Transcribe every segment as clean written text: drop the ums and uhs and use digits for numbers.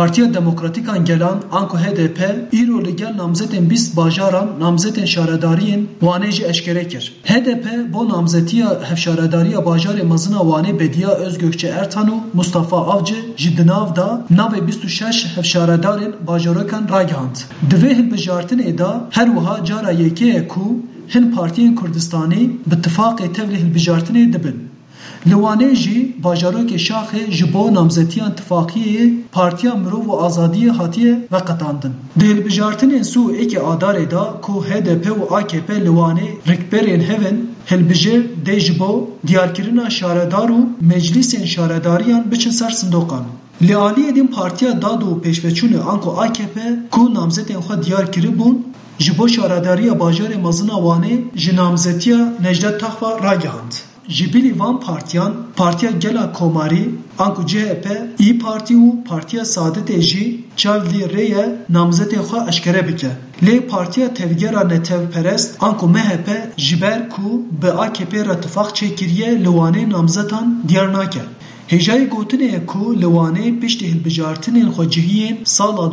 Partiya Demokratîkan Gelan anku HDP îro li gel namzetên 20 bajaran namzetên şaredariyên Wanê jî eşkere kir. HDP bo namzetiya hevşaredariya bajarê mezina Wanê Bediya Özgökçe Ertan û Mustafa Avcı ji di nav da navê 26 hevşaredarên bajarokan ragihand. Di vê hilbijartinê da her wiha cara yekê ye ku hin partiyên Kurdistanî bi ittifaqê tevlî hilbijartinê dibin. Li Wanê jî bajarokê Şaxê ji bo namzetiyan tifaqiyê Partiya Mirov û Azadiyê hatiye veqetandin. Di hilbijartinên sû êkê adarê da ku HDP û AKP li Wanê rêkberên hevin hilbijêr dê ji bo diyarkirina şaredar û meclîsên şaredariyan biçin ser sindoqan. Li aliyê din Partiya Dad û Pêşveçûnê anku AKP ku namzetên xwe diyar kiribûn ji bo şaredariya bajarê mezina Wanê ji namzetiya Necdet Taxwa ragihand. Ji bilî van partiyan Partiya Gela Komarî anku CHP, İYİ Parti û Partiya Saadetê jî çavdî rêye namzetê xwe eşkere bike. Lê Partiya Tevgera Netewperest anku MHP ji ber ku bi AKP re tifaq çêkiriye li Wanê namzetan diyar nake. Hêjayê gotinê ye ku li Wanê piştî hilbijartinên xwecihiyên sala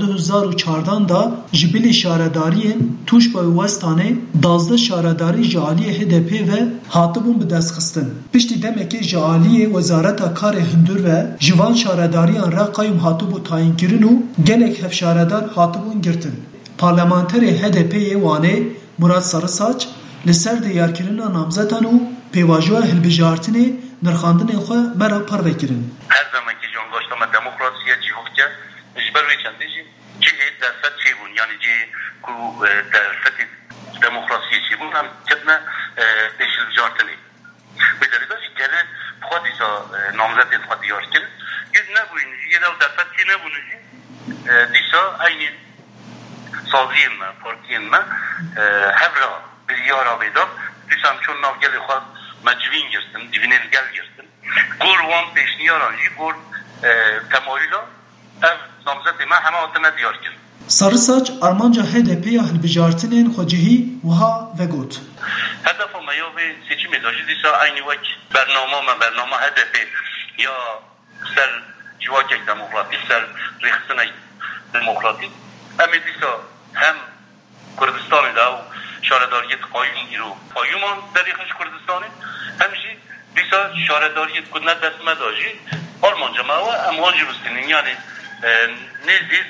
2014 da ji bilî şaredariyên Tuşba û Westanê 12 şaredarî ji aliyê HDP ve hatibûn bi destxistin. Piştî demekê ji aliyê Wezareta Karê Hundir ve ji van şaredariyan re qayyum hatibû tayinkirin û gelek hevşaredar hatibûn girtin. Parlamenterê HDP'yê Wanê Murat Sarısaç li ser diyarkirina namzetan û pêvajoya hilbijartinê nirxandinên xwe mera par vekirin. Her zamanki jongaşlama demokrasiye cihokça ji ber wê çandê jî cihê derfet çêbûn yani cihê ku derfetê demokrasiyê çêbûn hem ketine pêş hilbijartinê. Bi derî jî gele xwe dîsa namzetên xwe diyar kirin. Giz nebûyîn jî yê derfet çê nebûn jî dîsa aynî saziyên me, partiyên me hevra biryara vêdan dîsa çûn nav gelê xwe mecvîn girsin, divînên gel girsin. Gor wan pêşniyaran jî gor temayûla ev namzetê me heme hatine diyar kir. Sarısaç armanca HDP'ya hilbijartinên xwecihî wiha vegot. Hedefa me ya vê seçimê da jî dîsa aynî wek bername HDP ya ser civakek demokratîk ser rêxistinek demokratîk em ê dîsa hem Kurdistanê da û şaredariyet qayyum îro qayyuman derê xweş Kurdistanê hem jî dîsa şaredariyet ku ne dest me da jî armanca me we em wan jî bistînin yani nêzî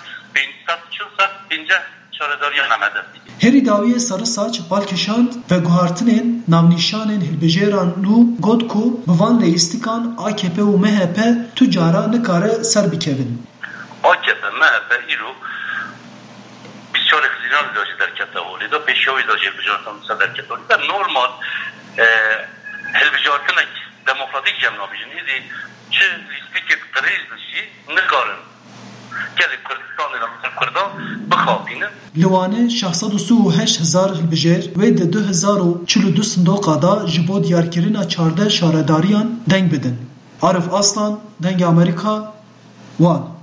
150 şaredariyan em hedef dîtin. Herî dawiyê Sarısaç balkişand veguhartinên navnîşanên hilbijêran nû got ku bi van lêîstikan AKP û MHP tu cara nikare ser bikevin. AKP, MHP îro بسیار خزینان داشته در کتابی دا پیشوی داشته بجارتان مثلا در کتابی در نورمال هلبجارتن دموکراتیک جمع نمیشن ایدی چه لیستی که قریز بشی نکارن که کردستان مثلا کردان بخوابینن. لوانه 638,000 هلبجار و د 2042 صندوق دا جبو دیارکرین 14 شارداریان دنگ بدن. عارف Aslan دنگ امریکا وان